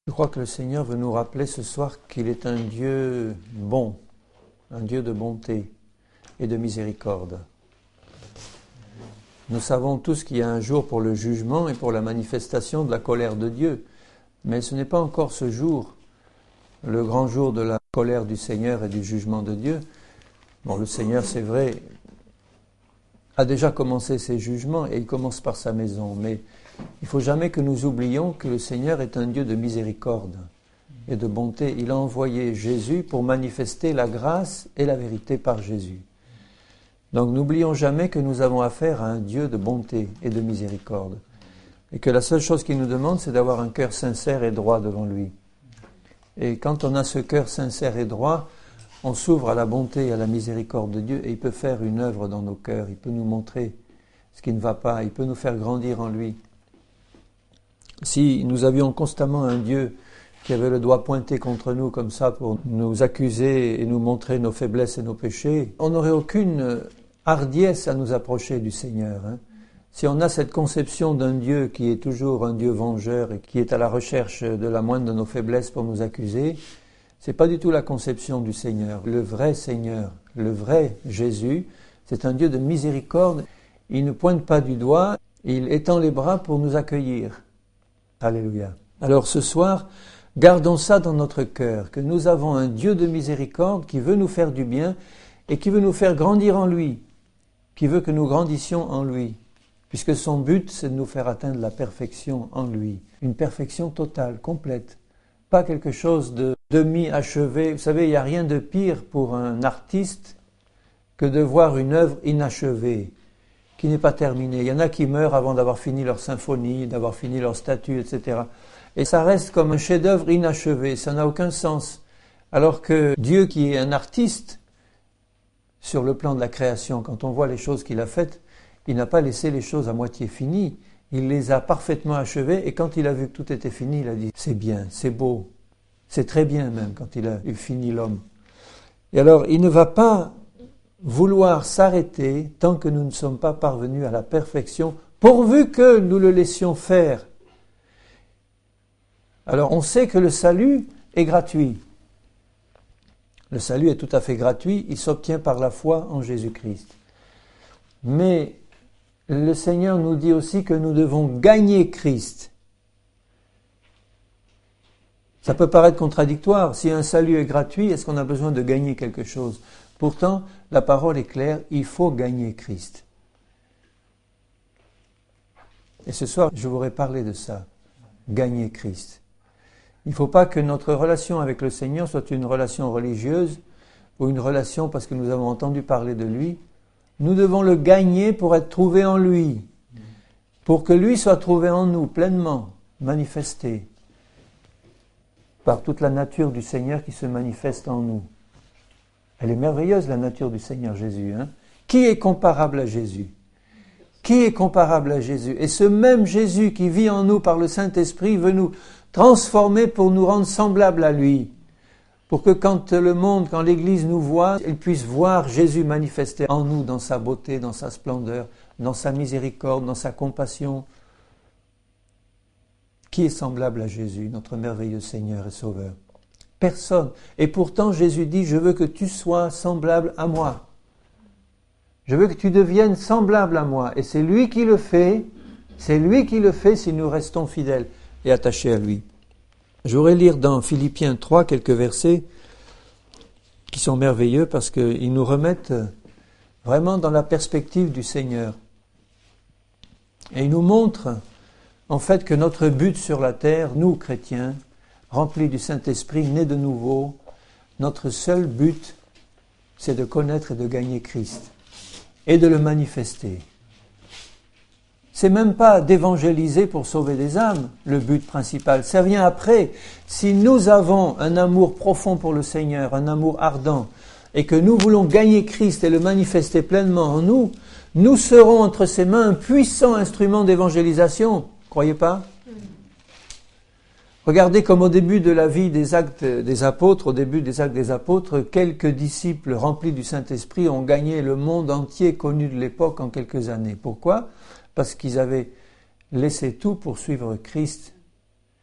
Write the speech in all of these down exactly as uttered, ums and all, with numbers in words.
Je crois que le Seigneur veut nous rappeler ce soir qu'il est un Dieu bon, un Dieu de bonté et de miséricorde. Nous savons tous qu'il y a un jour pour le jugement et pour la manifestation de la colère de Dieu, mais ce n'est pas encore ce jour, le grand jour de la colère du Seigneur et du jugement de Dieu. Bon, le Seigneur, c'est vrai, a déjà commencé ses jugements et il commence par sa maison, mais il ne faut jamais que nous oublions que le Seigneur est un Dieu de miséricorde et de bonté. Il a envoyé Jésus pour manifester la grâce et la vérité par Jésus. Donc n'oublions jamais que nous avons affaire à un Dieu de bonté et de miséricorde. Et que la seule chose qu'il nous demande, c'est d'avoir un cœur sincère et droit devant lui. Et quand on a ce cœur sincère et droit, on s'ouvre à la bonté et à la miséricorde de Dieu et il peut faire une œuvre dans nos cœurs. Il peut nous montrer ce qui ne va pas. Il peut nous faire grandir en lui. Si nous avions constamment un Dieu qui avait le doigt pointé contre nous comme ça pour nous accuser et nous montrer nos faiblesses et nos péchés, on n'aurait aucune hardiesse à nous approcher du Seigneur. Hein. Si on a cette conception d'un Dieu qui est toujours un Dieu vengeur et qui est à la recherche de la moindre de nos faiblesses pour nous accuser, c'est pas du tout la conception du Seigneur. Le vrai Seigneur, le vrai Jésus, c'est un Dieu de miséricorde. Il ne pointe pas du doigt, il étend les bras pour nous accueillir. Alléluia. Alors ce soir, gardons ça dans notre cœur, que nous avons un Dieu de miséricorde qui veut nous faire du bien et qui veut nous faire grandir en lui, qui veut que nous grandissions en lui, puisque son but, c'est de nous faire atteindre la perfection en lui, une perfection totale, complète, pas quelque chose de demi-achevé. Vous savez, il n'y a rien de pire pour un artiste que de voir une œuvre inachevée, qui n'est pas terminée. Il y en a qui meurent avant d'avoir fini leur symphonie, d'avoir fini leur statue, et cetera. Et ça reste comme un chef-d'œuvre inachevé, ça n'a aucun sens. Alors que Dieu, qui est un artiste, sur le plan de la création, quand on voit les choses qu'il a faites, il n'a pas laissé les choses à moitié finies, il les a parfaitement achevées, et quand il a vu que tout était fini, il a dit « c'est bien, c'est beau, c'est très bien même » quand il a eu fini l'homme. Et alors, il ne va pas vouloir s'arrêter tant que nous ne sommes pas parvenus à la perfection, pourvu que nous le laissions faire. Alors, on sait que le salut est gratuit. Le salut est tout à fait gratuit, il s'obtient par la foi en Jésus-Christ. Mais le Seigneur nous dit aussi que nous devons gagner Christ. Ça peut paraître contradictoire. Si un salut est gratuit, est-ce qu'on a besoin de gagner quelque chose ? Pourtant, la parole est claire, il faut gagner Christ. Et ce soir, je voudrais parler de ça, gagner Christ. Il ne faut pas que notre relation avec le Seigneur soit une relation religieuse ou une relation parce que nous avons entendu parler de lui. Nous devons le gagner pour être trouvés en lui, pour que lui soit trouvé en nous pleinement, manifesté par toute la nature du Seigneur qui se manifeste en nous. Elle est merveilleuse, la nature du Seigneur Jésus. Hein? Qui est comparable à Jésus ? Qui est comparable à Jésus ? Et ce même Jésus qui vit en nous par le Saint-Esprit veut nous transformer pour nous rendre semblables à lui. Pour que quand le monde, quand l'Église nous voit, elle puisse voir Jésus manifesté en nous dans sa beauté, dans sa splendeur, dans sa miséricorde, dans sa compassion. Qui est semblable à Jésus, notre merveilleux Seigneur et Sauveur ? Personne. Et pourtant, Jésus dit, je veux que tu sois semblable à moi. Je veux que tu deviennes semblable à moi. Et c'est lui qui le fait. C'est lui qui le fait si nous restons fidèles et attachés à lui. Je voudrais lire dans Philippiens trois quelques versets qui sont merveilleux parce qu'ils nous remettent vraiment dans la perspective du Seigneur. Et ils nous montrent en fait que notre but sur la terre, nous chrétiens, remplis du Saint-Esprit, nés de nouveau, notre seul but, c'est de connaître et de gagner Christ et de le manifester. C'est même pas d'évangéliser pour sauver des âmes, le but principal. Ça vient après. Si nous avons un amour profond pour le Seigneur, un amour ardent, et que nous voulons gagner Christ et le manifester pleinement en nous, nous serons entre ses mains un puissant instrument d'évangélisation. Croyez pas ? Regardez comme au début de la vie des actes des apôtres, au début des actes des apôtres, quelques disciples remplis du Saint-Esprit ont gagné le monde entier connu de l'époque en quelques années. Pourquoi ? Parce qu'ils avaient laissé tout pour suivre Christ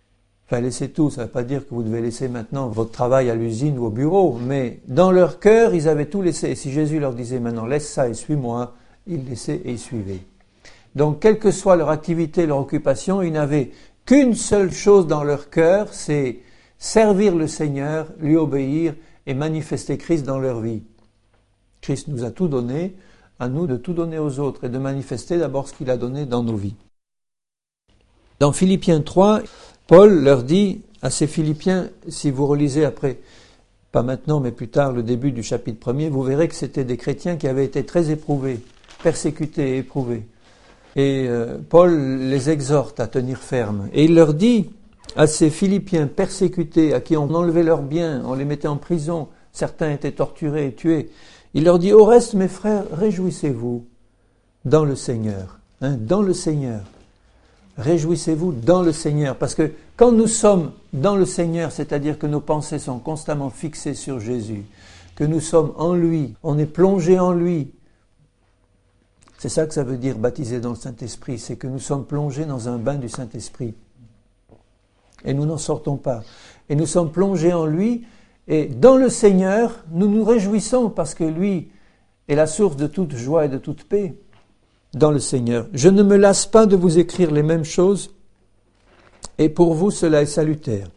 Enfin, laissez tout, ça ne veut pas dire que vous devez laisser maintenant votre travail à l'usine ou au bureau, mais dans leur cœur, ils avaient tout laissé. Et si Jésus leur disait maintenant, laisse ça et suis-moi, ils laissaient et ils suivaient. Donc, quelle que soit leur activité, leur occupation, ils n'avaient qu'une seule chose dans leur cœur, c'est servir le Seigneur, lui obéir et manifester Christ dans leur vie. Christ nous a tout donné, à nous de tout donner aux autres et de manifester d'abord ce qu'il a donné dans nos vies. Dans Philippiens trois, Paul leur dit à ces Philippiens, si vous relisez après, pas maintenant mais plus tard, le début du chapitre premier, vous verrez que c'était des chrétiens qui avaient été très éprouvés, persécutés et éprouvés. Et euh, Paul les exhorte à tenir ferme. Et il leur dit à ces Philippiens persécutés, à qui on enlevait leurs biens, on les mettait en prison, certains étaient torturés et tués, il leur dit, au reste, mes frères, réjouissez-vous dans le Seigneur. Hein, dans le Seigneur. Réjouissez-vous dans le Seigneur. Parce que quand nous sommes dans le Seigneur, c'est-à-dire que nos pensées sont constamment fixées sur Jésus, que nous sommes en lui, on est plongé en lui. C'est ça que ça veut dire baptisé dans le Saint-Esprit, c'est que nous sommes plongés dans un bain du Saint-Esprit. Et nous n'en sortons pas. Et nous sommes plongés en lui. Et dans le Seigneur, nous nous réjouissons parce que lui est la source de toute joie et de toute paix. Dans le Seigneur. Je ne me lasse pas de vous écrire les mêmes choses, et pour vous cela est salutaire.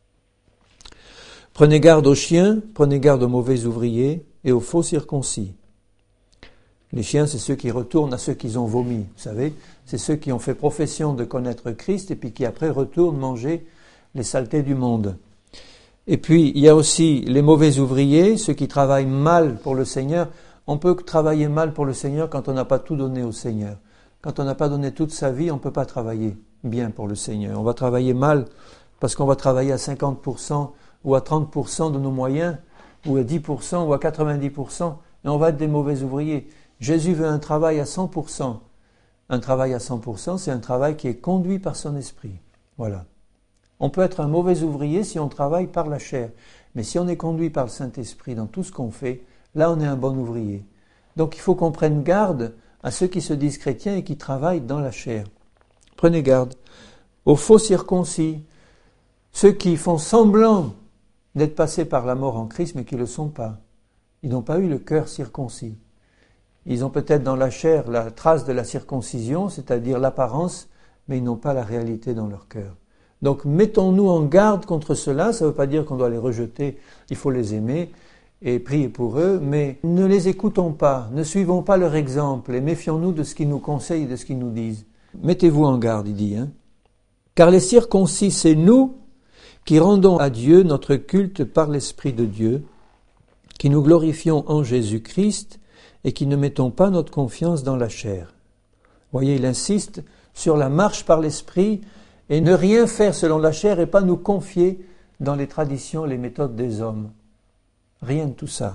Prenez garde aux chiens, prenez garde aux mauvais ouvriers et aux faux circoncis. Les chiens, c'est ceux qui retournent à ceux qu'ils ont vomi, vous savez. C'est ceux qui ont fait profession de connaître Christ et puis qui après retournent manger les saletés du monde. Et puis, il y a aussi les mauvais ouvriers, ceux qui travaillent mal pour le Seigneur. On peut travailler mal pour le Seigneur quand on n'a pas tout donné au Seigneur. Quand on n'a pas donné toute sa vie, on ne peut pas travailler bien pour le Seigneur. On va travailler mal parce qu'on va travailler à cinquante pour cent ou à trente pour cent de nos moyens, ou à dix pour cent ou à quatre-vingt-dix pour cent, et on va être des mauvais ouvriers. Jésus veut un travail à cent pour cent. Un travail à cent pour cent, c'est un travail qui est conduit par son esprit. Voilà. On peut être un mauvais ouvrier si on travaille par la chair. Mais si on est conduit par le Saint-Esprit dans tout ce qu'on fait, là on est un bon ouvrier. Donc il faut qu'on prenne garde à ceux qui se disent chrétiens et qui travaillent dans la chair. Prenez garde aux faux circoncis, ceux qui font semblant d'être passés par la mort en Christ mais qui ne le sont pas. Ils n'ont pas eu le cœur circoncis. Ils ont peut-être dans la chair la trace de la circoncision, c'est-à-dire l'apparence, mais ils n'ont pas la réalité dans leur cœur. Donc mettons-nous en garde contre cela, ça ne veut pas dire qu'on doit les rejeter, il faut les aimer et prier pour eux, mais ne les écoutons pas, ne suivons pas leur exemple et méfions-nous de ce qu'ils nous conseillent et de ce qu'ils nous disent. Mettez-vous en garde, il dit. Hein. Car les circoncis, c'est nous qui rendons à Dieu notre culte par l'Esprit de Dieu, qui nous glorifions en Jésus-Christ et qui ne mettons pas notre confiance dans la chair. Vous voyez, il insiste sur la marche par l'Esprit, et ne rien faire selon la chair et pas nous confier dans les traditions, les méthodes des hommes. Rien de tout ça.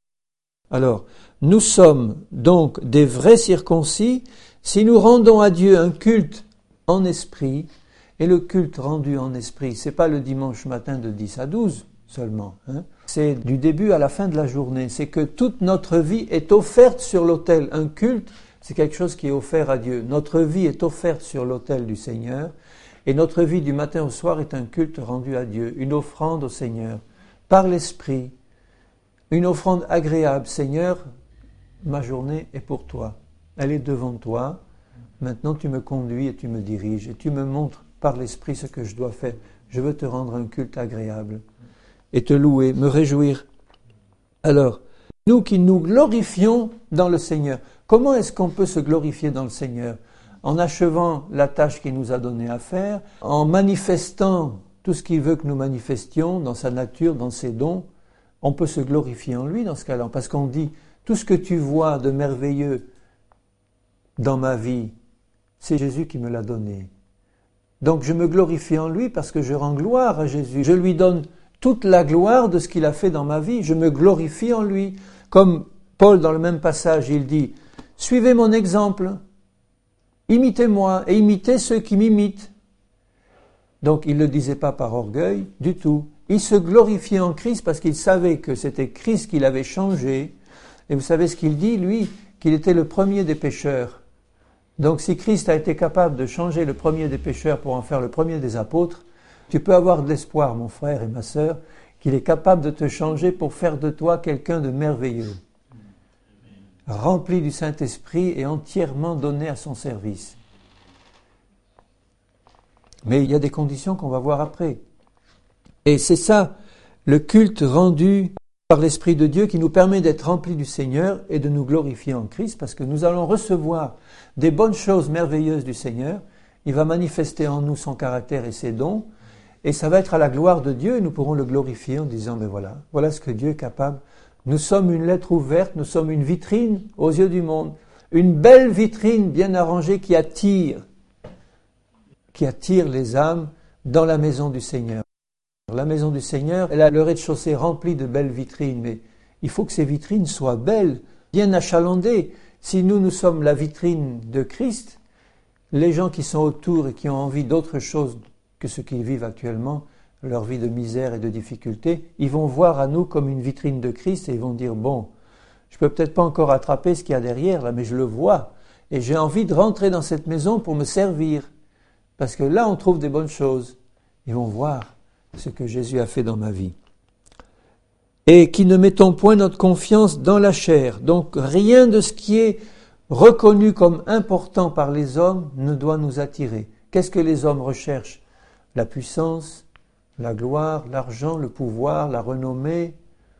Alors, nous sommes donc des vrais circoncis si nous rendons à Dieu un culte en esprit, et le culte rendu en esprit, c'est pas le dimanche matin de dix à douze seulement, hein. C'est du début à la fin de la journée, c'est que toute notre vie est offerte sur l'autel. Un culte, c'est quelque chose qui est offert à Dieu. Notre vie est offerte sur l'autel du Seigneur, et notre vie du matin au soir est un culte rendu à Dieu, une offrande au Seigneur, par l'Esprit, une offrande agréable. Seigneur, ma journée est pour toi, elle est devant toi, maintenant tu me conduis et tu me diriges, et tu me montres par l'Esprit ce que je dois faire. Je veux te rendre un culte agréable, et te louer, me réjouir. Alors, nous qui nous glorifions dans le Seigneur, comment est-ce qu'on peut se glorifier dans le Seigneur ? En achevant la tâche qu'il nous a donnée à faire, en manifestant tout ce qu'il veut que nous manifestions dans sa nature, dans ses dons, on peut se glorifier en lui dans ce cas-là. Parce qu'on dit, tout ce que tu vois de merveilleux dans ma vie, c'est Jésus qui me l'a donné. Donc je me glorifie en lui parce que je rends gloire à Jésus. Je lui donne toute la gloire de ce qu'il a fait dans ma vie. Je me glorifie en lui. Comme Paul, dans le même passage, il dit, « Suivez mon exemple, imitez-moi et imitez ceux qui m'imitent. » Donc il ne le disait pas par orgueil du tout. Il se glorifiait en Christ parce qu'il savait que c'était Christ qui l'avait changé. Et vous savez ce qu'il dit, lui, qu'il était le premier des pécheurs. Donc si Christ a été capable de changer le premier des pécheurs pour en faire le premier des apôtres, Tu peux avoir de l'espoir, mon frère et ma sœur, qu'il est capable de te changer pour faire de toi quelqu'un de merveilleux, rempli du Saint-Esprit et entièrement donné à son service. Mais il y a des conditions qu'on va voir après. Et c'est ça, le culte rendu par l'Esprit de Dieu qui nous permet d'être remplis du Seigneur et de nous glorifier en Christ, parce que nous allons recevoir des bonnes choses merveilleuses du Seigneur. Il va manifester en nous son caractère et ses dons, et ça va être à la gloire de Dieu, et nous pourrons le glorifier en disant, mais voilà, voilà ce que Dieu est capable. Nous sommes une lettre ouverte, nous sommes une vitrine aux yeux du monde, une belle vitrine bien arrangée qui attire, qui attire les âmes dans la maison du Seigneur. La maison du Seigneur, elle a le rez-de-chaussée rempli de belles vitrines, mais il faut que ces vitrines soient belles, bien achalandées. Si nous, nous sommes la vitrine de Christ, les gens qui sont autour et qui ont envie d'autre chose que ce qu'ils vivent actuellement, leur vie de misère et de difficulté, ils vont voir à nous comme une vitrine de Christ et ils vont dire, bon, je peux peut-être pas encore attraper ce qu'il y a derrière, là, mais je le vois. Et j'ai envie de rentrer dans cette maison pour me servir. Parce que là, on trouve des bonnes choses. Ils vont voir ce que Jésus a fait dans ma vie. Et qui ne mettons point notre confiance dans la chair. Donc rien de ce qui est reconnu comme important par les hommes ne doit nous attirer. Qu'est-ce que les hommes recherchent? La puissance, la gloire, l'argent, le pouvoir, la renommée,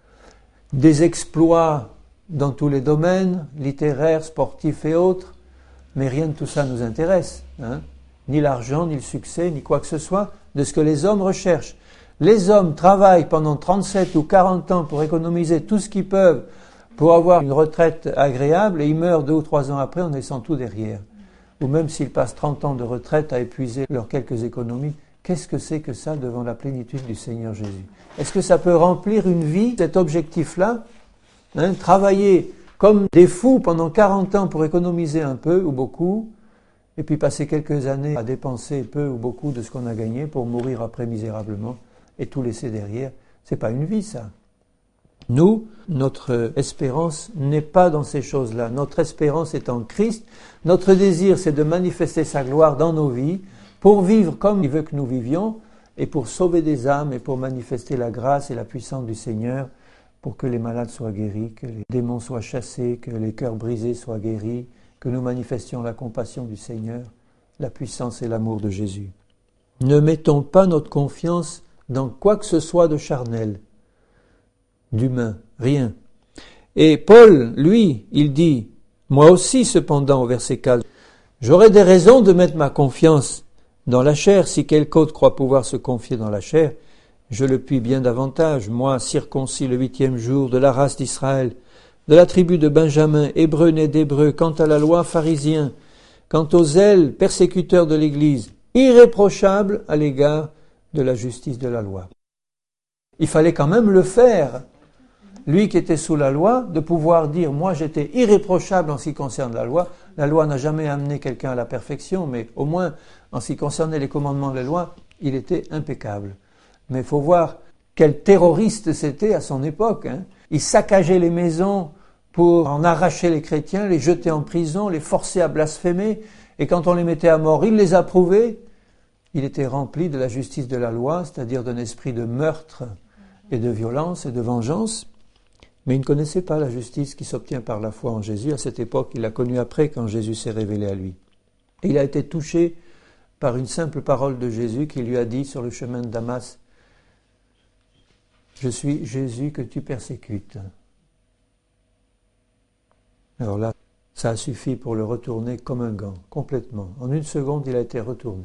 des exploits dans tous les domaines, littéraires, sportifs et autres. Mais rien de tout ça nous intéresse, hein? Ni l'argent, ni le succès, ni quoi que ce soit de ce que les hommes recherchent. Les hommes travaillent pendant trente-sept ou quarante ans pour économiser tout ce qu'ils peuvent pour avoir une retraite agréable et ils meurent deux ou trois ans après en laissant tout derrière. Ou même s'ils passent trente ans de retraite à épuiser leurs quelques économies, qu'est-ce que c'est que ça devant la plénitude du Seigneur Jésus? Est-ce que ça peut remplir une vie, cet objectif-là, hein, travailler comme des fous pendant quarante ans pour économiser un peu ou beaucoup, et puis passer quelques années à dépenser peu ou beaucoup de ce qu'on a gagné pour mourir après misérablement et tout laisser derrière? C'est pas une vie, ça. Nous, notre espérance n'est pas dans ces choses-là. Notre espérance est en Christ. Notre désir, c'est de manifester sa gloire dans nos vies pour vivre comme il veut que nous vivions et pour sauver des âmes et pour manifester la grâce et la puissance du Seigneur pour que les malades soient guéris, que les démons soient chassés, que les cœurs brisés soient guéris, que nous manifestions la compassion du Seigneur, la puissance et l'amour de Jésus. Ne mettons pas notre confiance dans quoi que ce soit de charnel, d'humain, rien. Et Paul, lui, il dit, moi aussi cependant, au verset quatre, j'aurais des raisons de mettre ma confiance dans la chair. Si quelque autre croit pouvoir se confier dans la chair, je le puis bien davantage, moi, circoncis le huitième jour de la race d'Israël, de la tribu de Benjamin, hébreu né d'hébreu, quant à la loi, pharisien, quant aux zèles, persécuteurs de l'Église, irréprochable à l'égard de la justice de la loi. Il fallait quand même le faire. Lui qui était sous la loi, de pouvoir dire, moi j'étais irréprochable en ce qui concerne la loi. La loi n'a jamais amené quelqu'un à la perfection, mais au moins, en ce qui concernait les commandements de la loi, il était impeccable. Mais il faut voir quel terroriste c'était à son époque, hein. Il saccageait les maisons pour en arracher les chrétiens, les jeter en prison, les forcer à blasphémer, et quand on les mettait à mort, il les approuvait. Il était rempli de la justice de la loi, c'est-à-dire d'un esprit de meurtre et de violence et de vengeance, mais il ne connaissait pas la justice qui s'obtient par la foi en Jésus. À cette époque, il l'a connue après, quand Jésus s'est révélé à lui. Et il a été touché par une simple parole de Jésus qui lui a dit sur le chemin de Damas, « Je suis Jésus que tu persécutes. » Alors là, ça a suffi pour le retourner comme un gant, complètement. En une seconde, il a été retourné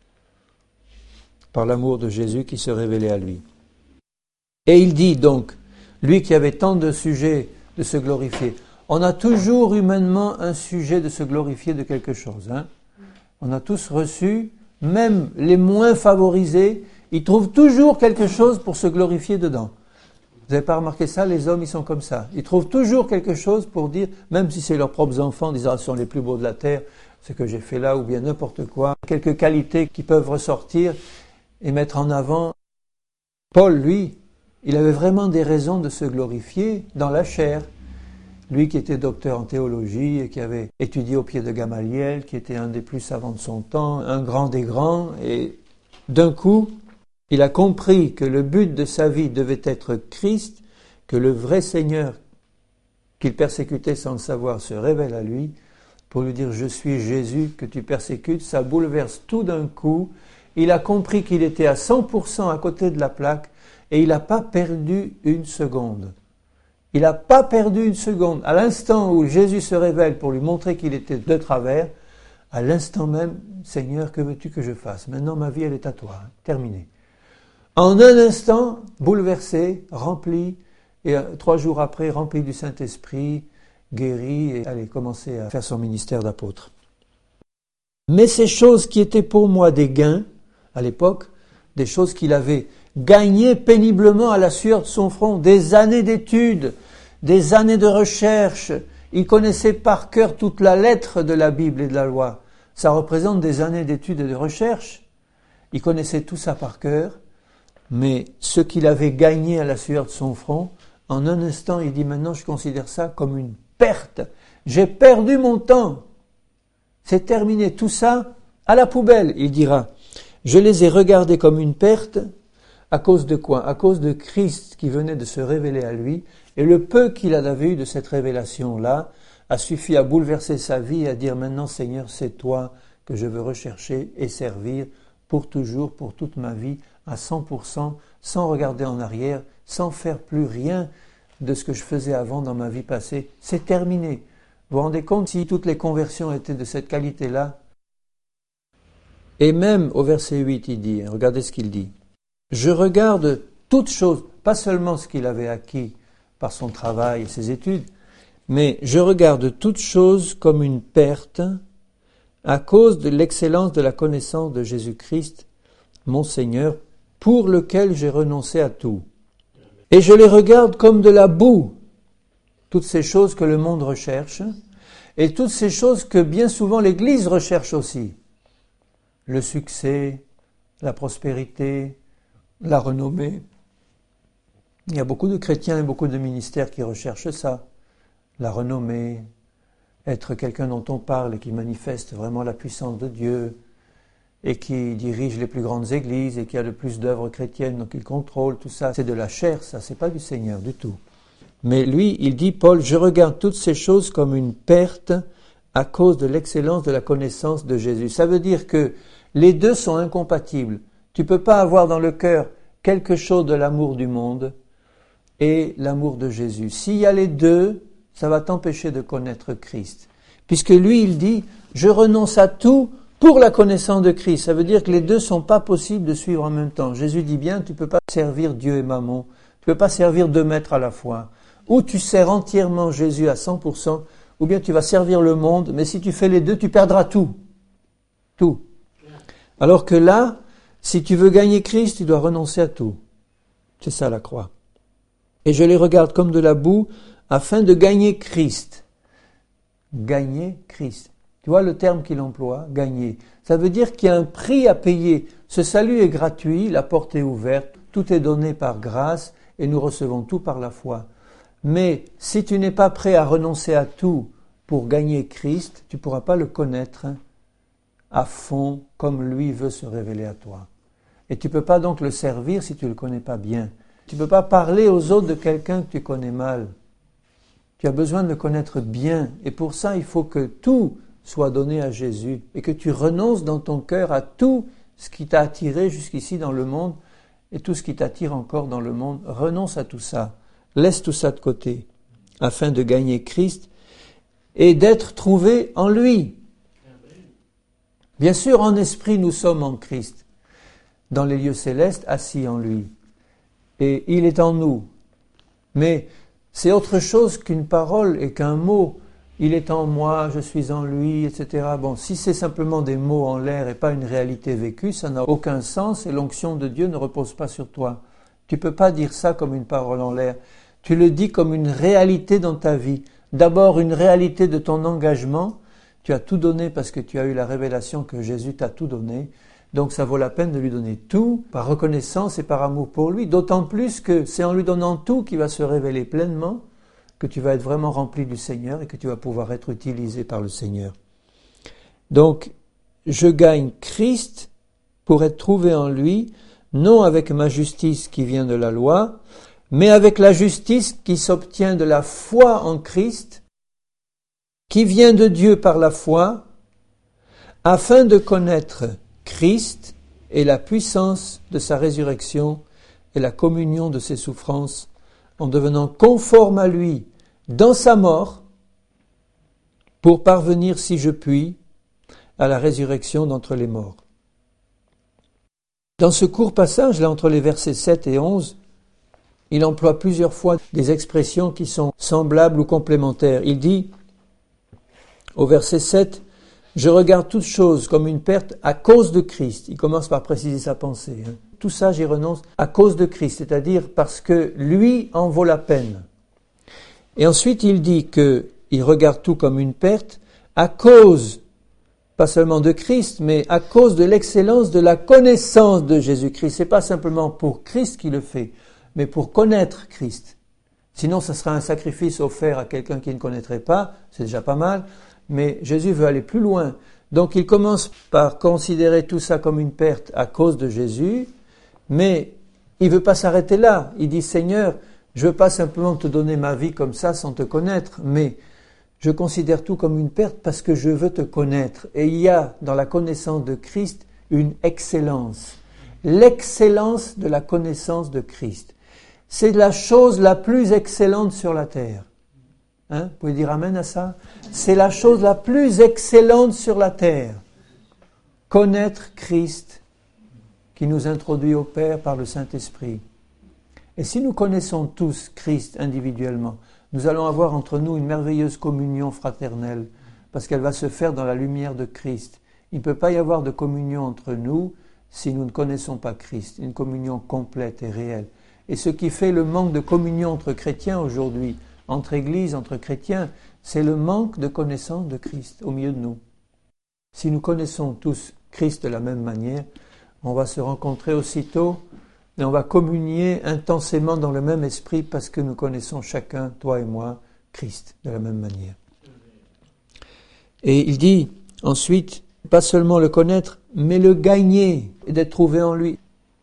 par l'amour de Jésus qui se révélait à lui. Et il dit donc, lui qui avait tant de sujets de se glorifier, on a toujours humainement un sujet de se glorifier de quelque chose. Hein. On a tous reçu, même les moins favorisés, ils trouvent toujours quelque chose pour se glorifier dedans. Vous n'avez pas remarqué ça? Les hommes, ils sont comme ça. Ils trouvent toujours quelque chose pour dire, même si c'est leurs propres enfants, disant, ah, ce sont les plus beaux de la terre, ce que j'ai fait là, ou bien n'importe quoi. Quelques qualités qui peuvent ressortir et mettre en avant. Paul, lui, il avait vraiment des raisons de se glorifier dans la chair. Lui qui était docteur en théologie et qui avait étudié au pied de Gamaliel, qui était un des plus savants de son temps, un grand des grands, et d'un coup, Il a compris que le but de sa vie devait être Christ, que le vrai Seigneur qu'il persécutait sans le savoir se révèle à lui pour lui dire « Je suis Jésus que tu persécutes ». Ça bouleverse tout d'un coup. Il a compris qu'il était à cent pour cent à côté de la plaque et il n'a pas perdu une seconde. Il n'a pas perdu une seconde. À l'instant où Jésus se révèle pour lui montrer qu'il était de travers, à l'instant même, « Seigneur, que veux-tu que je fasse ? Maintenant ma vie elle est à toi. » Terminé. En un instant, bouleversé, rempli, et trois jours après, rempli du Saint-Esprit, guéri, et allez, commencer à faire son ministère d'apôtre. Mais ces choses qui étaient pour moi des gains, à l'époque, des choses qu'il avait gagnées péniblement à la sueur de son front, des années d'études, des années de recherche, il connaissait par cœur toute la lettre de la Bible et de la loi. Ça représente des années d'études et de recherche. Il connaissait tout ça par cœur. Mais ce qu'il avait gagné à la sueur de son front, en un instant, il dit maintenant je considère ça comme une perte. J'ai perdu mon temps. C'est terminé. Tout ça à la poubelle, il dira. Je les ai regardés comme une perte. À cause de quoi ? À cause de Christ qui venait de se révéler à lui. Et le peu qu'il avait eu de cette révélation-là a suffi à bouleverser sa vie et à dire maintenant Seigneur, c'est toi que je veux rechercher et servir pour toujours, pour toute ma vie, à cent pour cent, sans regarder en arrière, sans faire plus rien de ce que je faisais avant dans ma vie passée. C'est terminé. Vous vous rendez compte si toutes les conversions étaient de cette qualité-là ? Et même au verset huit, il dit, regardez ce qu'il dit. Je regarde toutes choses, pas seulement ce qu'il avait acquis par son travail et ses études, mais je regarde toutes choses comme une perte à cause de l'excellence de la connaissance de Jésus-Christ, mon Seigneur, pour lequel j'ai renoncé à tout. Et je les regarde comme de la boue, toutes ces choses que le monde recherche, et toutes ces choses que bien souvent l'Église recherche aussi. Le succès, la prospérité, la renommée. Il y a beaucoup de chrétiens et beaucoup de ministères qui recherchent ça. La renommée, être quelqu'un dont on parle et qui manifeste vraiment la puissance de Dieu, et qui dirige les plus grandes églises, et qui a le plus d'œuvres chrétiennes, donc il contrôle tout ça. C'est de la chair, ça, c'est pas du Seigneur du tout. Mais lui, il dit, Paul, je regarde toutes ces choses comme une perte à cause de l'excellence de la connaissance de Jésus. Ça veut dire que les deux sont incompatibles. Tu peux pas avoir dans le cœur quelque chose de l'amour du monde et l'amour de Jésus. S'il y a les deux, ça va t'empêcher de connaître Christ. Puisque lui, il dit, je renonce à tout pour la connaissance de Christ. Ça veut dire que les deux sont pas possibles de suivre en même temps. Jésus dit bien, tu peux pas servir Dieu et Mammon. Tu peux pas servir deux maîtres à la fois. Ou tu sers entièrement Jésus à cent pour cent, ou bien tu vas servir le monde, mais si tu fais les deux, tu perdras tout. Tout. Alors que là, si tu veux gagner Christ, tu dois renoncer à tout. C'est ça la croix. Et je les regarde comme de la boue, afin de gagner Christ. Gagner Christ. Tu vois le terme qu'il emploie, gagner. Ça veut dire qu'il y a un prix à payer. Ce salut est gratuit, la porte est ouverte, tout est donné par grâce et nous recevons tout par la foi. Mais si tu n'es pas prêt à renoncer à tout pour gagner Christ, tu ne pourras pas le connaître à fond comme lui veut se révéler à toi. Et tu ne peux pas donc le servir si tu ne le connais pas bien. Tu ne peux pas parler aux autres de quelqu'un que tu connais mal. Tu as besoin de le connaître bien. Et pour ça, il faut que tout soit donné à Jésus et que tu renonces dans ton cœur à tout ce qui t'a attiré jusqu'ici dans le monde et tout ce qui t'attire encore dans le monde. Renonce à tout ça. Laisse tout ça de côté afin de gagner Christ et d'être trouvé en lui. Bien sûr, en esprit, nous sommes en Christ, dans les lieux célestes, assis en lui. Et il est en nous. Mais c'est autre chose qu'une parole et qu'un mot. Il est en moi, je suis en lui, et cetera. Bon, si c'est simplement des mots en l'air et pas une réalité vécue, ça n'a aucun sens et l'onction de Dieu ne repose pas sur toi. Tu peux pas dire ça comme une parole en l'air. Tu le dis comme une réalité dans ta vie. D'abord, une réalité de ton engagement. Tu as tout donné parce que tu as eu la révélation que Jésus t'a tout donné. Donc ça vaut la peine de lui donner tout, par reconnaissance et par amour pour lui. D'autant plus que c'est en lui donnant tout qu'il va se révéler pleinement, que tu vas être vraiment rempli du Seigneur et que tu vas pouvoir être utilisé par le Seigneur. Donc, je gagne Christ pour être trouvé en lui, non avec ma justice qui vient de la loi, mais avec la justice qui s'obtient de la foi en Christ, qui vient de Dieu par la foi, afin de connaître Christ et la puissance de sa résurrection et la communion de ses souffrances, en devenant conforme à lui dans sa mort, pour parvenir, si je puis, à la résurrection d'entre les morts. Dans ce court passage, là, entre les versets sept et onze, il emploie plusieurs fois des expressions qui sont semblables ou complémentaires. Il dit, au verset sept, « Je regarde toute chose comme une perte à cause de Christ. » Il commence par préciser sa pensée. Hein. Tout ça, j'y renonce à cause de Christ, c'est-à-dire parce que lui en vaut la peine. Et ensuite, il dit qu'il regarde tout comme une perte à cause, pas seulement de Christ, mais à cause de l'excellence de la connaissance de Jésus-Christ. C'est pas simplement pour Christ qu'il le fait, mais pour connaître Christ. Sinon, ce sera un sacrifice offert à quelqu'un qui ne connaîtrait pas, c'est déjà pas mal, mais Jésus veut aller plus loin. Donc il commence par considérer tout ça comme une perte à cause de Jésus, mais il veut pas s'arrêter là. Il dit, Seigneur, je veux pas simplement te donner ma vie comme ça sans te connaître, mais je considère tout comme une perte parce que je veux te connaître. Et il y a dans la connaissance de Christ une excellence. L'excellence de la connaissance de Christ. C'est la chose la plus excellente sur la terre. Hein? Vous pouvez dire amen à ça? C'est la chose la plus excellente sur la terre. Connaître Christ qui nous introduit au Père par le Saint-Esprit. Et si nous connaissons tous Christ individuellement, nous allons avoir entre nous une merveilleuse communion fraternelle, parce qu'elle va se faire dans la lumière de Christ. Il ne peut pas y avoir de communion entre nous si nous ne connaissons pas Christ, une communion complète et réelle. Et ce qui fait le manque de communion entre chrétiens aujourd'hui, entre églises, entre chrétiens, c'est le manque de connaissance de Christ au milieu de nous. Si nous connaissons tous Christ de la même manière, on va se rencontrer aussitôt et on va communier intensément dans le même esprit parce que nous connaissons chacun, toi et moi, Christ de la même manière. Et il dit ensuite, pas seulement le connaître, mais le gagner et d'être trouvé en lui.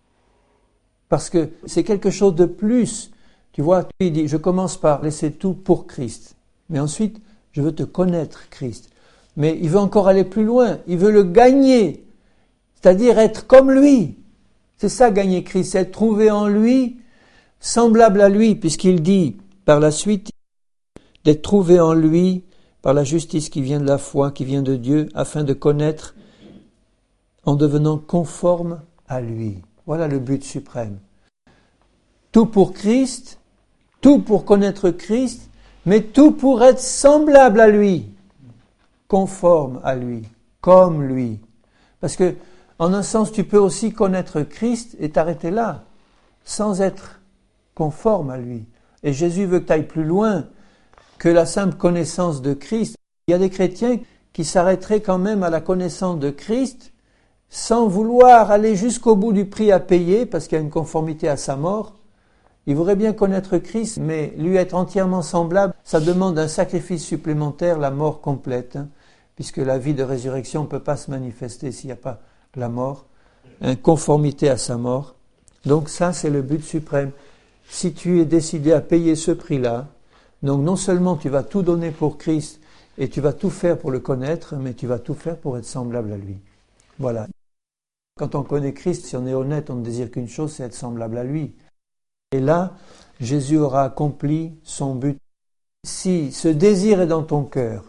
Parce que c'est quelque chose de plus. Tu vois, il dit, je commence par laisser tout pour Christ. Mais ensuite, je veux te connaître, Christ. Mais il veut encore aller plus loin. Il veut le gagner. C'est-à-dire être comme lui. C'est ça, gagner Christ. C'est être trouvé en lui, semblable à lui, puisqu'il dit, par la suite, d'être trouvé en lui, par la justice qui vient de la foi, qui vient de Dieu, afin de connaître, en devenant conforme à lui. Voilà le but suprême. Tout pour Christ, tout pour connaître Christ, mais tout pour être semblable à lui, conforme à lui, comme lui. Parce que, en un sens, tu peux aussi connaître Christ et t'arrêter là, sans être conforme à lui. Et Jésus veut que tu ailles plus loin que la simple connaissance de Christ. Il y a des chrétiens qui s'arrêteraient quand même à la connaissance de Christ, sans vouloir aller jusqu'au bout du prix à payer, parce qu'il y a une conformité à sa mort. Il voudrait bien connaître Christ, mais lui être entièrement semblable, ça demande un sacrifice supplémentaire, la mort complète, hein, puisque la vie de résurrection ne peut pas se manifester s'il n'y a pas la mort, une conformité à sa mort. Donc ça, c'est le but suprême. Si tu es décidé à payer ce prix-là, donc non seulement tu vas tout donner pour Christ, et tu vas tout faire pour le connaître, mais tu vas tout faire pour être semblable à lui. Voilà. Quand on connaît Christ, si on est honnête, on ne désire qu'une chose, c'est être semblable à lui. Et là, Jésus aura accompli son but. Si ce désir est dans ton cœur,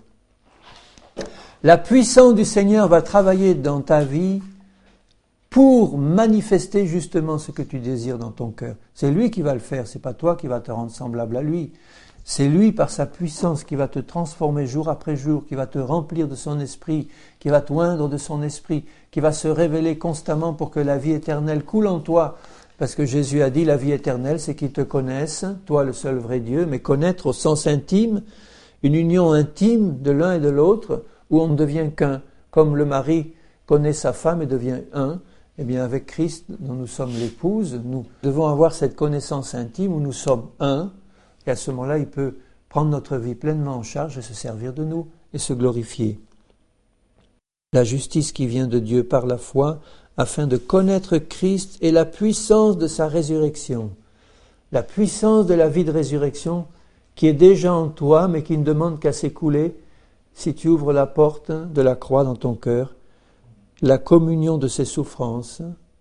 la puissance du Seigneur va travailler dans ta vie pour manifester justement ce que tu désires dans ton cœur. C'est lui qui va le faire, c'est pas toi qui va te rendre semblable à lui. C'est lui, par sa puissance, qui va te transformer jour après jour, qui va te remplir de son esprit, qui va t'oindre de son esprit, qui va se révéler constamment pour que la vie éternelle coule en toi. Parce que Jésus a dit, la vie éternelle, c'est qu'ils te connaissent, toi le seul vrai Dieu, mais connaître au sens intime, une union intime de l'un et de l'autre, où on ne devient qu'un. Comme le mari connaît sa femme et devient un, eh bien avec Christ, dont nous sommes l'épouse, nous devons avoir cette connaissance intime où nous sommes un, et à ce moment-là, il peut prendre notre vie pleinement en charge et se servir de nous et se glorifier. La justice qui vient de Dieu par la foi, afin de connaître Christ et la puissance de sa résurrection. La puissance de la vie de résurrection qui est déjà en toi, mais qui ne demande qu'à s'écouler si tu ouvres la porte de la croix dans ton cœur, la communion de ses souffrances.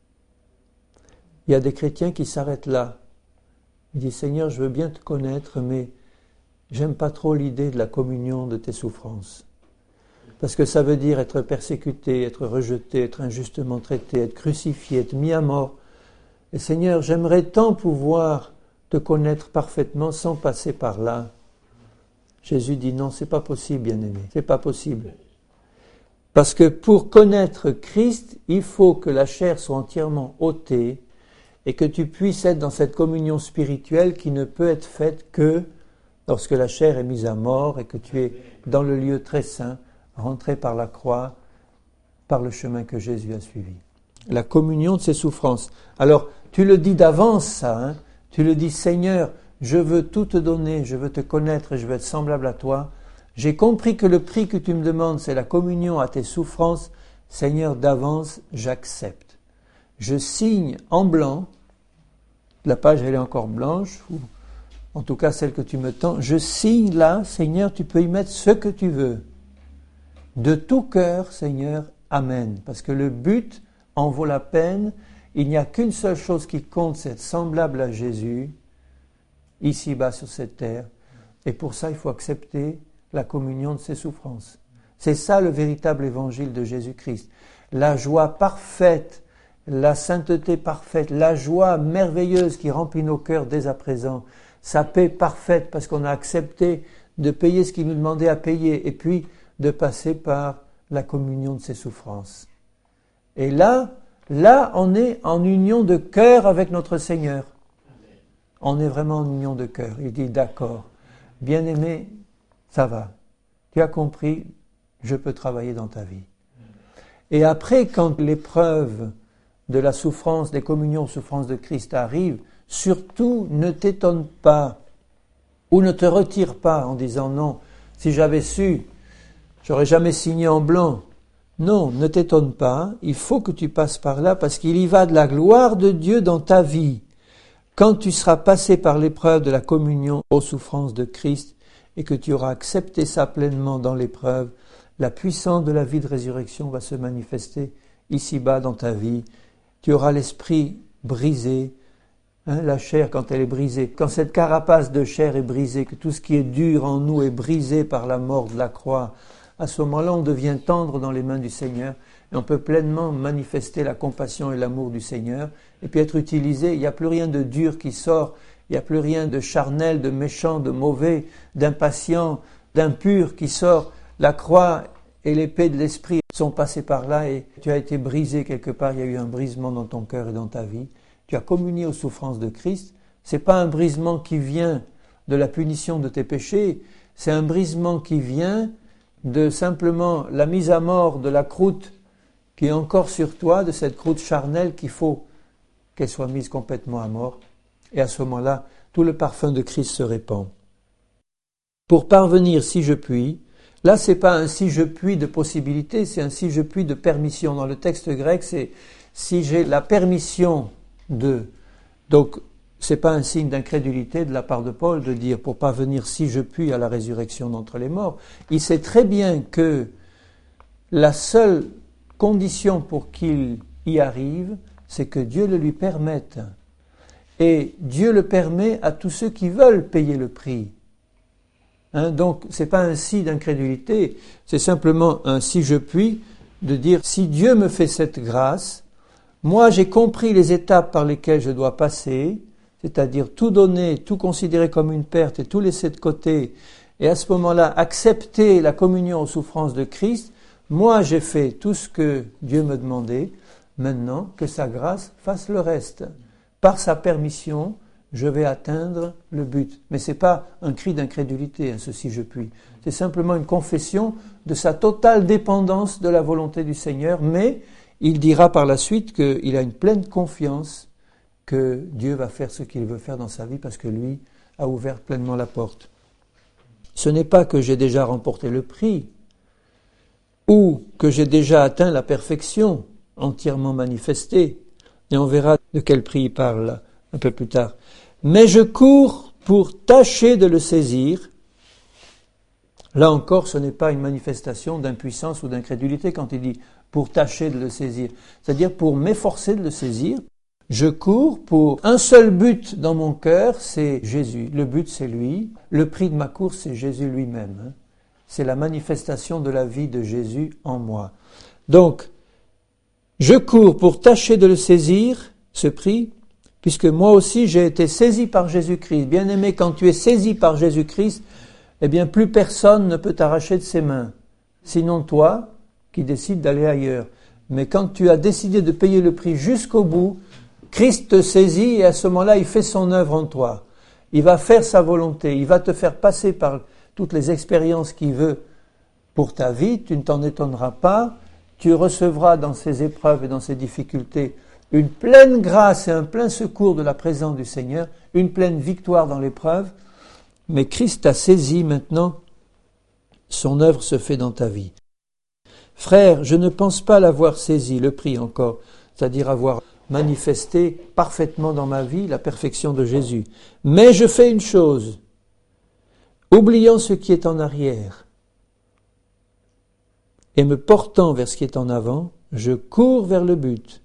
Il y a des chrétiens qui s'arrêtent là. Ils disent, Seigneur, je veux bien te connaître, mais j'aime pas trop l'idée de la communion de tes souffrances. Parce que ça veut dire être persécuté, être rejeté, être injustement traité, être crucifié, être mis à mort. Et Seigneur, j'aimerais tant pouvoir te connaître parfaitement sans passer par là. Jésus dit non, c'est pas possible, bien-aimé, c'est pas possible. Parce que pour connaître Christ, il faut que la chair soit entièrement ôtée et que tu puisses être dans cette communion spirituelle qui ne peut être faite que lorsque la chair est mise à mort et que tu es dans le lieu très saint, rentré par la croix, par le chemin que Jésus a suivi. La communion de ses souffrances. Alors, tu le dis d'avance, ça, hein? Tu le dis, Seigneur, je veux tout te donner, je veux te connaître et je veux être semblable à toi. J'ai compris que le prix que tu me demandes, c'est la communion à tes souffrances. Seigneur, d'avance, j'accepte. Je signe en blanc, la page elle est encore blanche, ou en tout cas celle que tu me tends, je signe là, Seigneur, tu peux y mettre ce que tu veux. De tout cœur, Seigneur, Amen. Parce que le but en vaut la peine. Il n'y a qu'une seule chose qui compte, c'est être semblable à Jésus, ici-bas sur cette terre. Et pour ça, il faut accepter la communion de ses souffrances. C'est ça le véritable évangile de Jésus-Christ. La joie parfaite, la sainteté parfaite, la joie merveilleuse qui remplit nos cœurs dès à présent, sa paix parfaite parce qu'on a accepté de payer ce qu'il nous demandait à payer et puis de passer par la communion de ses souffrances. Et là, là, on est en union de cœur avec notre Seigneur. On est vraiment en union de cœur. Il dit, d'accord, bien-aimé, ça va. Tu as compris, je peux travailler dans ta vie. Et après, quand l'épreuve de la souffrance, des communions, souffrances de Christ arrive, surtout ne t'étonne pas ou ne te retire pas en disant non, si j'avais su, j'aurais jamais signé en blanc. Non, ne t'étonne pas, il faut que tu passes par là parce qu'il y va de la gloire de Dieu dans ta vie. Quand tu seras passé par l'épreuve de la communion aux souffrances de Christ et que tu auras accepté ça pleinement dans l'épreuve, la puissance de la vie de résurrection va se manifester ici-bas dans ta vie. Tu auras l'esprit brisé, hein, la chair quand elle est brisée. Quand cette carapace de chair est brisée, que tout ce qui est dur en nous est brisé par la mort de la croix, à ce moment-là, on devient tendre dans les mains du Seigneur et on peut pleinement manifester la compassion et l'amour du Seigneur et puis être utilisé. Il n'y a plus rien de dur qui sort, il n'y a plus rien de charnel, de méchant, de mauvais, d'impatient, d'impur qui sort. La croix et l'épée de l'esprit sont passés par là et tu as été brisé quelque part, il y a eu un brisement dans ton cœur et dans ta vie. Tu as communié aux souffrances de Christ. Ce n'est pas un brisement qui vient de la punition de tes péchés, c'est un brisement qui vient de simplement la mise à mort de la croûte qui est encore sur toi, de cette croûte charnelle qu'il faut qu'elle soit mise complètement à mort. Et à ce moment-là, tout le parfum de Christ se répand. Pour parvenir, si je puis, là c'est pas un si je puis de possibilité, c'est un si je puis de permission. Dans le texte grec, c'est si j'ai la permission de. Donc, c'est pas un signe d'incrédulité de la part de Paul de dire pour parvenir si je puis à la résurrection d'entre les morts. Il sait très bien que la seule condition pour qu'il y arrive, c'est que Dieu le lui permette. Et Dieu le permet à tous ceux qui veulent payer le prix. Hein, donc, c'est pas un si d'incrédulité, c'est simplement un si je puis de dire si Dieu me fait cette grâce, moi j'ai compris les étapes par lesquelles je dois passer, c'est-à-dire tout donner, tout considérer comme une perte et tout laisser de côté, et à ce moment-là, accepter la communion aux souffrances de Christ. Moi, j'ai fait tout ce que Dieu me demandait, maintenant que sa grâce fasse le reste. Par sa permission, je vais atteindre le but. Mais ce n'est pas un cri d'incrédulité, hein, ceci je puis. C'est simplement une confession de sa totale dépendance de la volonté du Seigneur, mais il dira par la suite qu'il a une pleine confiance que Dieu va faire ce qu'il veut faire dans sa vie parce que lui a ouvert pleinement la porte. Ce n'est pas que j'ai déjà remporté le prix ou que j'ai déjà atteint la perfection. entièrement manifesté. Et on verra de quel prix il parle là, un peu plus tard. Mais je cours pour tâcher de le saisir. Là encore, ce n'est pas une manifestation d'impuissance ou d'incrédulité quand il dit pour tâcher de le saisir. C'est-à-dire pour m'efforcer de le saisir. Je cours pour un seul but dans mon cœur, c'est Jésus. Le but, c'est lui. Le prix de ma course, c'est Jésus lui-même. C'est la manifestation de la vie de Jésus en moi. Donc, je cours pour tâcher de le saisir, ce prix, puisque moi aussi j'ai été saisi par Jésus-Christ. Bien-aimé, quand tu es saisi par Jésus-Christ, eh bien plus personne ne peut t'arracher de ses mains, sinon toi qui décides d'aller ailleurs. Mais quand tu as décidé de payer le prix jusqu'au bout, Christ te saisit et à ce moment-là, il fait son œuvre en toi. Il va faire sa volonté, il va te faire passer par toutes les expériences qu'il veut pour ta vie, tu ne t'en étonneras pas, tu recevras dans ces épreuves et dans ces difficultés une pleine grâce et un plein secours de la présence du Seigneur, une pleine victoire dans l'épreuve, mais Christ t'a saisi maintenant, son œuvre se fait dans ta vie. Frère, je ne pense pas l'avoir saisi, le prix encore, c'est-à-dire avoir manifesté parfaitement dans ma vie la perfection de Jésus. Mais je fais une chose, oubliant ce qui est en arrière et me portant vers ce qui est en avant, je cours vers le but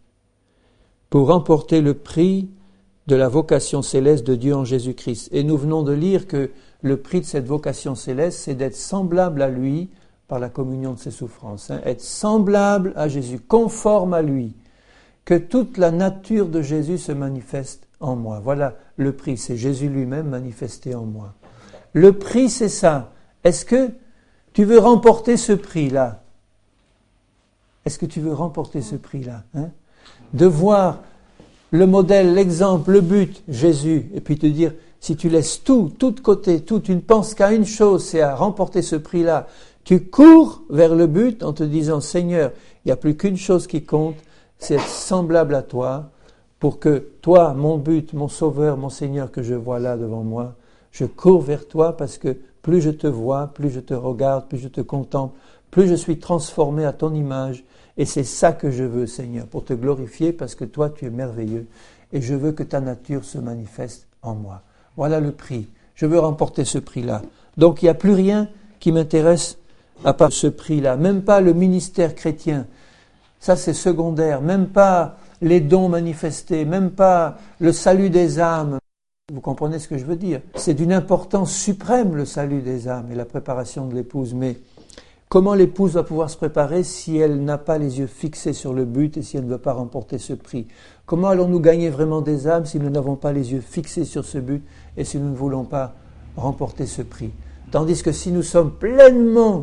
pour remporter le prix de la vocation céleste de Dieu en Jésus-Christ. Et nous venons de lire que le prix de cette vocation céleste, c'est d'être semblable à lui par la communion de ses souffrances. Hein, être semblable à Jésus, conforme à lui. Que toute la nature de Jésus se manifeste en moi. Voilà le prix, c'est Jésus lui-même manifesté en moi. Le prix, c'est ça. Est-ce que tu veux remporter ce prix-là? Est-ce que tu veux remporter ce prix-là, hein? De voir le modèle, l'exemple, le but, Jésus, et puis te dire, si tu laisses tout, tout de côté, tout, tu ne penses qu'à une chose, c'est à remporter ce prix-là. Tu cours vers le but en te disant, Seigneur, il n'y a plus qu'une chose qui compte, c'est être semblable à toi, pour que toi, mon but, mon sauveur, mon Seigneur que je vois là devant moi, je cours vers toi parce que plus je te vois, plus je te regarde, plus je te contemple, plus je suis transformé à ton image. Et c'est ça que je veux, Seigneur, pour te glorifier parce que toi, tu es merveilleux. Et je veux que ta nature se manifeste en moi. Voilà le prix. Je veux remporter ce prix-là. Donc, il n'y a plus rien qui m'intéresse à part ce prix-là. Même pas le ministère chrétien. Ça, c'est secondaire. Même pas les dons manifestés. Même pas le salut des âmes. Vous comprenez ce que je veux dire? C'est d'une importance suprême, le salut des âmes et la préparation de l'épouse. Mais comment l'épouse va pouvoir se préparer si elle n'a pas les yeux fixés sur le but et si elle ne veut pas remporter ce prix? Comment allons-nous gagner vraiment des âmes si nous n'avons pas les yeux fixés sur ce but et si nous ne voulons pas remporter ce prix? Tandis que si nous sommes pleinement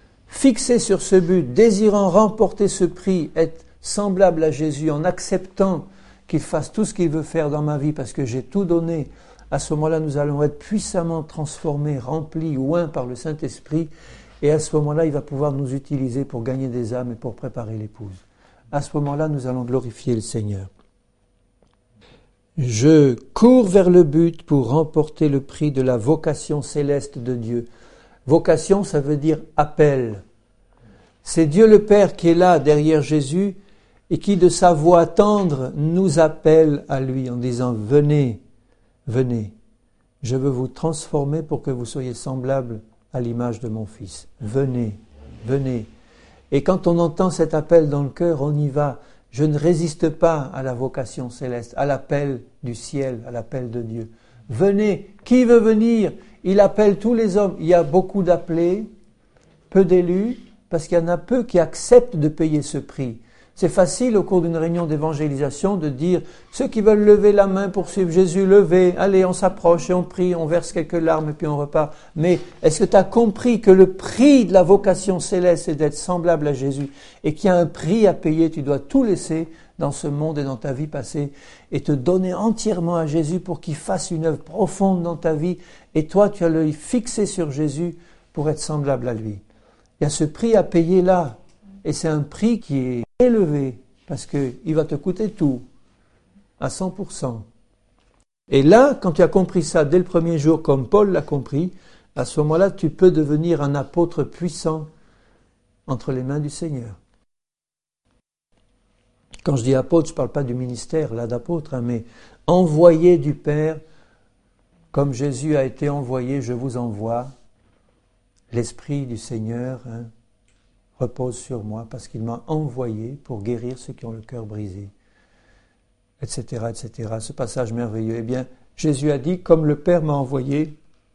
fixés sur ce but, désirant remporter ce prix, être semblable à Jésus en acceptant qu'il fasse tout ce qu'il veut faire dans ma vie parce que j'ai tout donné, à ce moment-là, nous allons être puissamment transformés, remplis, oints par le Saint-Esprit. Et à ce moment-là, il va pouvoir nous utiliser pour gagner des âmes et pour préparer l'épouse. À ce moment-là, nous allons glorifier le Seigneur. Je cours vers le but pour remporter le prix de la vocation céleste de Dieu. Vocation, ça veut dire appel. C'est Dieu le Père qui est là derrière Jésus et qui, de sa voix tendre, nous appelle à lui en disant « Venez, venez, je veux vous transformer pour que vous soyez semblables à l'image de mon Fils. Venez, venez. » Et quand on entend cet appel dans le cœur, on y va. Je ne résiste pas à la vocation céleste, à l'appel du ciel, à l'appel de Dieu. Venez, qui veut venir? Il appelle tous les hommes. Il y a beaucoup d'appelés, peu d'élus, parce qu'il y en a peu qui acceptent de payer ce prix. C'est facile au cours d'une réunion d'évangélisation de dire ceux qui veulent lever la main pour suivre Jésus, levez, allez, on s'approche et on prie, on verse quelques larmes et puis on repart. Mais est-ce que tu as compris que le prix de la vocation céleste c'est d'être semblable à Jésus et qu'il y a un prix à payer, tu dois tout laisser dans ce monde et dans ta vie passée et te donner entièrement à Jésus pour qu'il fasse une œuvre profonde dans ta vie et toi tu as l'œil fixé sur Jésus pour être semblable à lui. Il y a ce prix à payer là et c'est un prix qui est élevé, parce qu'il va te coûter tout, à cent pour cent. Et là, quand tu as compris ça dès le premier jour, comme Paul l'a compris, à ce moment-là, tu peux devenir un apôtre puissant entre les mains du Seigneur. Quand je dis apôtre, je ne parle pas du ministère, là, d'apôtre, hein, mais envoyé du Père, comme Jésus a été envoyé, je vous envoie. L'Esprit du Seigneur hein, repose sur moi parce qu'il m'a envoyé pour guérir ceux qui ont le cœur brisé, et cetera, et cetera. Ce passage merveilleux. Eh bien, Jésus a dit, comme le Père m'a envoyé,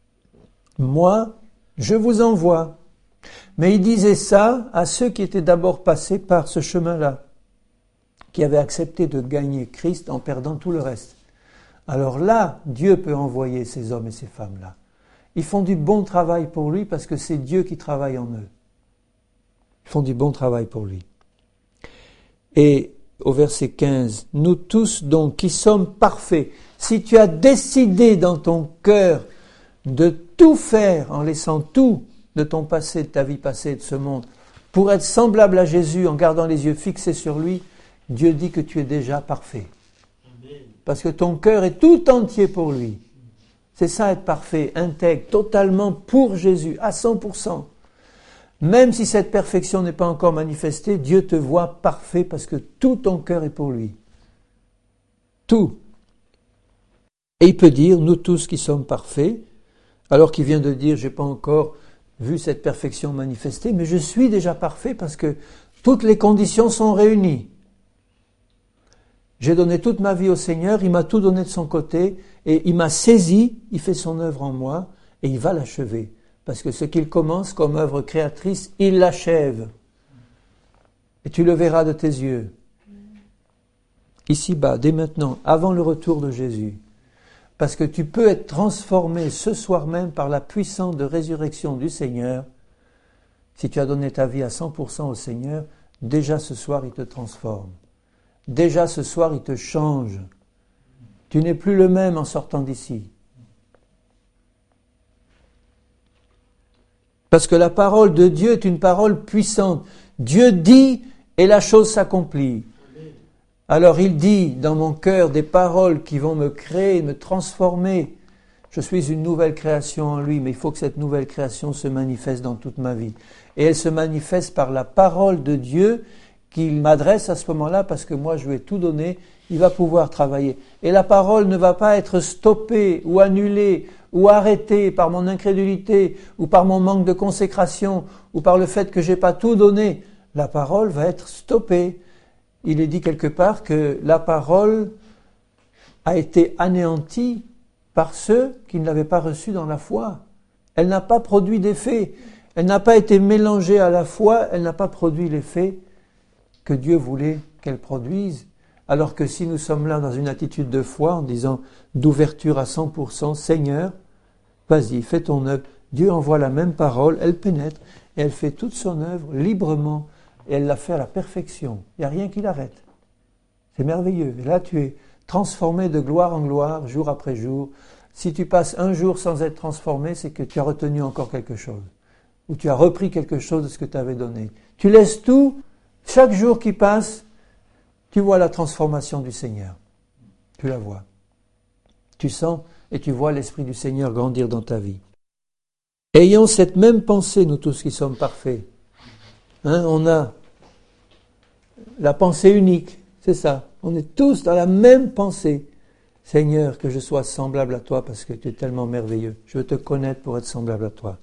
moi, je vous envoie. Mais il disait ça à ceux qui étaient d'abord passés par ce chemin-là, qui avaient accepté de gagner Christ en perdant tout le reste. Alors là, Dieu peut envoyer ces hommes et ces femmes-là. Ils font du bon travail pour lui parce que c'est Dieu qui travaille en eux. Ils font du bon travail pour lui. Et au verset quinze, nous tous donc qui sommes parfaits, si tu as décidé dans ton cœur de tout faire en laissant tout de ton passé, de ta vie passée, de ce monde, pour être semblable à Jésus en gardant les yeux fixés sur lui, Dieu dit que tu es déjà parfait. Parce que ton cœur est tout entier pour lui. C'est ça être parfait, intègre, totalement pour Jésus, à cent pour cent. Même si cette perfection n'est pas encore manifestée, Dieu te voit parfait parce que tout ton cœur est pour lui. Tout. Et il peut dire, nous tous qui sommes parfaits, alors qu'il vient de dire, je n'ai pas encore vu cette perfection manifestée, mais je suis déjà parfait parce que toutes les conditions sont réunies. J'ai donné toute ma vie au Seigneur, il m'a tout donné de son côté, et il m'a saisi, il fait son œuvre en moi, et il va l'achever. Parce que ce qu'il commence comme œuvre créatrice, il l'achève. Et tu le verras de tes yeux. Ici-bas, dès maintenant, avant le retour de Jésus. Parce que tu peux être transformé ce soir même par la puissance de résurrection du Seigneur. Si tu as donné ta vie à cent pour cent au Seigneur, déjà ce soir, il te transforme. Déjà ce soir, il te change. Tu n'es plus le même en sortant d'ici. Parce que la parole de Dieu est une parole puissante. Dieu dit et la chose s'accomplit. Alors il dit dans mon cœur des paroles qui vont me créer, me transformer. Je suis une nouvelle création en lui, mais il faut que cette nouvelle création se manifeste dans toute ma vie. Et elle se manifeste par la parole de Dieu qu'il m'adresse à ce moment-là, parce que moi je lui ai tout donné, il va pouvoir travailler. Et la parole ne va pas être stoppée ou annulée ou arrêtée par mon incrédulité ou par mon manque de consécration ou par le fait que je n'ai pas tout donné. La parole va être stoppée. Il est dit quelque part que la parole a été anéantie par ceux qui ne l'avaient pas reçue dans la foi. Elle n'a pas produit d'effet. Elle n'a pas été mélangée à la foi. Elle n'a pas produit l'effet que Dieu voulait qu'elle produise. Alors que si nous sommes là dans une attitude de foi, en disant d'ouverture à cent pour cent, Seigneur, vas-y, fais ton œuvre. Dieu envoie la même parole, elle pénètre et elle fait toute son œuvre librement et elle la fait à la perfection. Il n'y a rien qui l'arrête. C'est merveilleux. Et là, tu es transformé de gloire en gloire, jour après jour. Si tu passes un jour sans être transformé, c'est que tu as retenu encore quelque chose. Ou tu as repris quelque chose de ce que tu avais donné. Tu laisses tout. Chaque jour qui passe, tu vois la transformation du Seigneur. Tu la vois. Tu sens et tu vois l'Esprit du Seigneur grandir dans ta vie. Ayant cette même pensée, nous tous qui sommes parfaits, hein, on a la pensée unique, c'est ça. On est tous dans la même pensée. Seigneur, que je sois semblable à toi parce que tu es tellement merveilleux. Je veux te connaître pour être semblable à toi.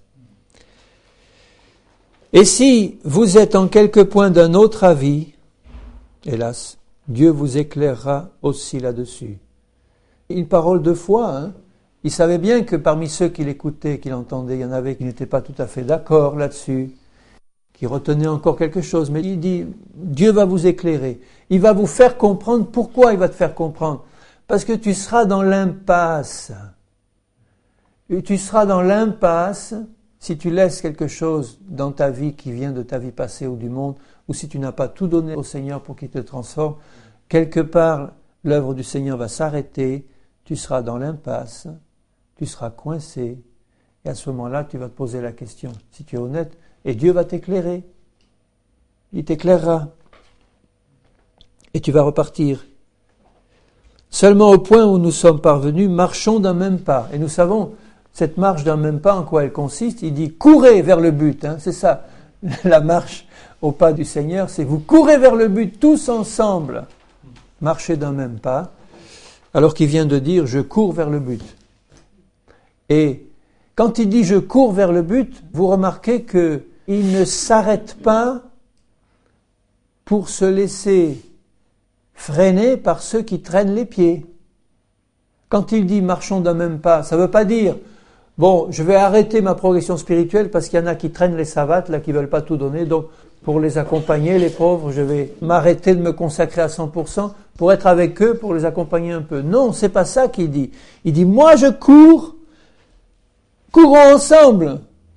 Et si vous êtes en quelque point d'un autre avis, hélas, Dieu vous éclairera aussi là-dessus. Une parole de foi, hein. Il savait bien que parmi ceux qui l'écoutaient, qui l'entendaient, il y en avait qui n'étaient pas tout à fait d'accord là-dessus, qui retenaient encore quelque chose. Mais il dit, Dieu va vous éclairer. Il va vous faire comprendre. Pourquoi il va te faire comprendre? Parce que tu seras dans l'impasse. Et tu seras dans l'impasse si tu laisses quelque chose dans ta vie qui vient de ta vie passée ou du monde, ou si tu n'as pas tout donné au Seigneur pour qu'il te transforme, quelque part, l'œuvre du Seigneur va s'arrêter, tu seras dans l'impasse, tu seras coincé, et à ce moment-là, tu vas te poser la question, si tu es honnête, et Dieu va t'éclairer. Il t'éclairera. Et tu vas repartir. Seulement au point où nous sommes parvenus, marchons d'un même pas. Et nous savons, cette marche d'un même pas, en quoi elle consiste? Il dit, courez vers le but, hein, c'est ça. la marche au pas du Seigneur, c'est vous courez vers le but tous ensemble, marchez d'un même pas, alors qu'il vient de dire « je cours vers le but ». Et quand il dit « je cours vers le but », vous remarquez qu'il ne s'arrête pas pour se laisser freiner par ceux qui traînent les pieds. Quand il dit « marchons d'un même pas », ça ne veut pas dire « bon, je vais arrêter ma progression spirituelle parce qu'il y en a qui traînent les savates, là, qui ne veulent pas tout donner, donc pour les accompagner, les pauvres, je vais m'arrêter de me consacrer à cent pour cent pour être avec eux, pour les accompagner un peu. » Non, c'est pas ça qu'il dit. Il dit « moi je cours, courons ensemble.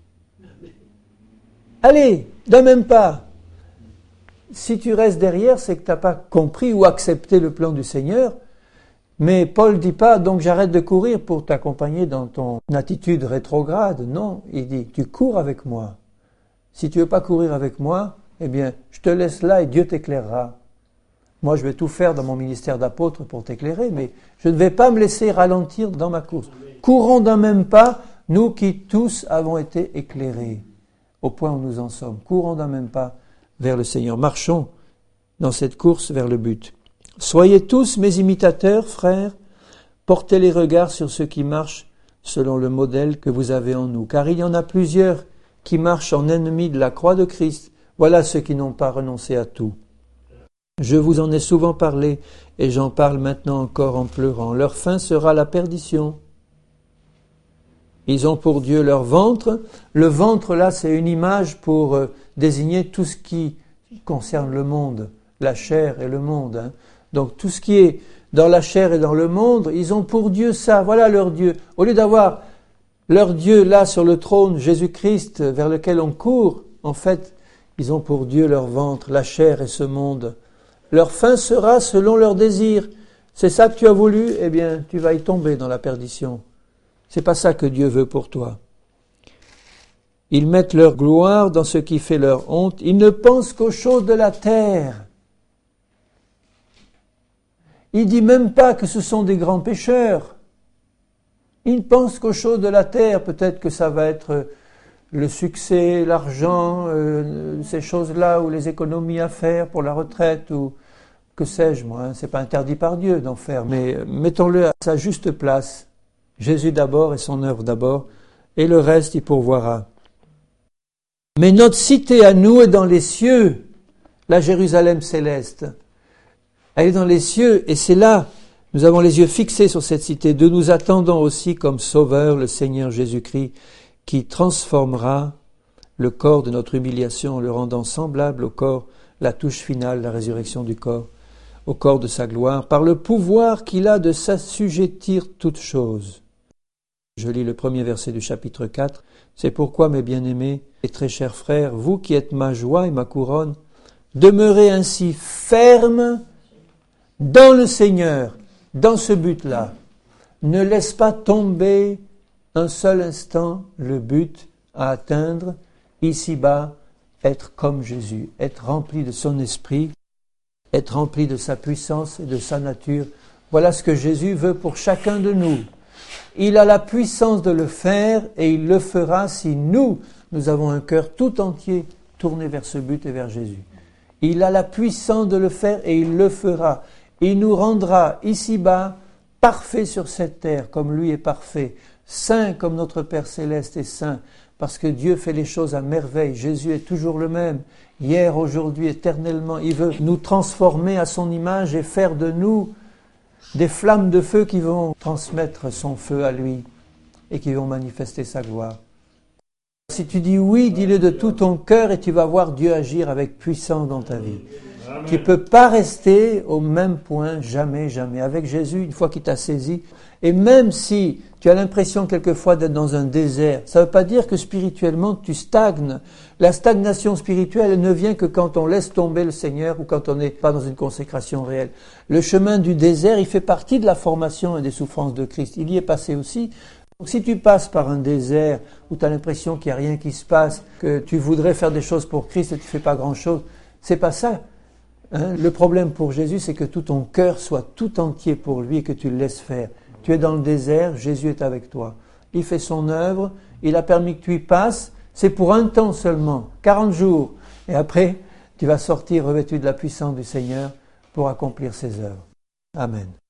Allez, d'un même pas. » Si tu restes derrière, c'est que tu n'as pas compris ou accepté le plan du Seigneur. Mais Paul ne dit pas, donc j'arrête de courir pour t'accompagner dans ton attitude rétrograde. Non, il dit, tu cours avec moi. Si tu ne veux pas courir avec moi, eh bien, je te laisse là et Dieu t'éclairera. Moi, je vais tout faire dans mon ministère d'apôtre pour t'éclairer, mais je ne vais pas me laisser ralentir dans ma course. Courons d'un même pas, nous qui tous avons été éclairés au point où nous en sommes. Courons d'un même pas vers le Seigneur. Marchons dans cette course vers le but. Soyez tous mes imitateurs, frères, portez les regards sur ceux qui marchent selon le modèle que vous avez en nous. Car il y en a plusieurs qui marchent en ennemis de la croix de Christ. Voilà ceux qui n'ont pas renoncé à tout. Je vous en ai souvent parlé, et j'en parle maintenant encore en pleurant. Leur fin sera la perdition. Ils ont pour Dieu leur ventre. Le ventre, là, c'est une image pour euh, désigner tout ce qui concerne le monde, la chair et le monde. Hein. Donc tout ce qui est dans la chair et dans le monde, ils ont pour Dieu ça. Voilà leur Dieu. Au lieu d'avoir leur Dieu là sur le trône, Jésus-Christ, vers lequel on court, en fait, ils ont pour Dieu leur ventre, la chair et ce monde. Leur fin sera selon leur désir. C'est ça que tu as voulu, eh bien, tu vas y tomber dans la perdition. C'est pas ça que Dieu veut pour toi. Ils mettent leur gloire dans ce qui fait leur honte. Ils ne pensent qu'aux choses de la terre. Il dit même pas que ce sont des grands pécheurs. Ils ne pensent qu'aux choses de la terre. Peut-être que ça va être le succès, l'argent, euh, ces choses-là, ou les économies à faire pour la retraite, ou que sais-je moi. Hein, c'est pas interdit par Dieu d'en faire, mais mettons-le à sa juste place. Jésus d'abord et son œuvre d'abord, et le reste il pourvoira. Mais notre cité à nous est dans les cieux, la Jérusalem céleste. Elle est dans les cieux, et c'est là, nous avons les yeux fixés sur cette cité, de nous attendons aussi comme sauveur le Seigneur Jésus-Christ, qui transformera le corps de notre humiliation en le rendant semblable au corps, la touche finale, la résurrection du corps, au corps de sa gloire, par le pouvoir qu'il a de s'assujettir toutes choses. Je lis le premier verset du chapitre quatre. C'est pourquoi, mes bien-aimés et très chers frères, vous qui êtes ma joie et ma couronne, demeurez ainsi fermes dans le Seigneur, dans ce but-là. Ne laisse pas tomber un seul instant le but à atteindre, ici-bas, être comme Jésus, être rempli de son esprit, être rempli de sa puissance et de sa nature. Voilà ce que Jésus veut pour chacun de nous. Il a la puissance de le faire et il le fera si nous, nous avons un cœur tout entier tourné vers ce but et vers Jésus. Il a la puissance de le faire et il le fera. Il nous rendra ici-bas parfaits sur cette terre comme lui est parfait, saint comme notre Père Céleste est saint, parce que Dieu fait les choses à merveille. Jésus est toujours le même, hier, aujourd'hui, éternellement. Il veut nous transformer à son image et faire de nous des flammes de feu qui vont transmettre son feu à lui et qui vont manifester sa gloire. Si tu dis oui, dis-le de tout ton cœur et tu vas voir Dieu agir avec puissance dans ta vie. Amen. Tu ne peux pas rester au même point, jamais, jamais. Avec Jésus, une fois qu'il t'a saisi, et même si tu as l'impression quelquefois d'être dans un désert, ça ne veut pas dire que spirituellement tu stagnes. La stagnation spirituelle elle ne vient que quand on laisse tomber le Seigneur ou quand on n'est pas dans une consécration réelle. Le chemin du désert, il fait partie de la formation et des souffrances de Christ. Il y est passé aussi. Donc si tu passes par un désert où tu as l'impression qu'il n'y a rien qui se passe, que tu voudrais faire des choses pour Christ et tu ne fais pas grand-chose, c'est pas ça. Hein? Le problème pour Jésus, c'est que tout ton cœur soit tout entier pour lui et que tu le laisses faire. Tu es dans le désert, Jésus est avec toi. Il fait son œuvre, il a permis que tu y passes, C'est pour un temps seulement, quarante jours. Et après, tu vas sortir revêtu de la puissance du Seigneur pour accomplir ses œuvres. Amen.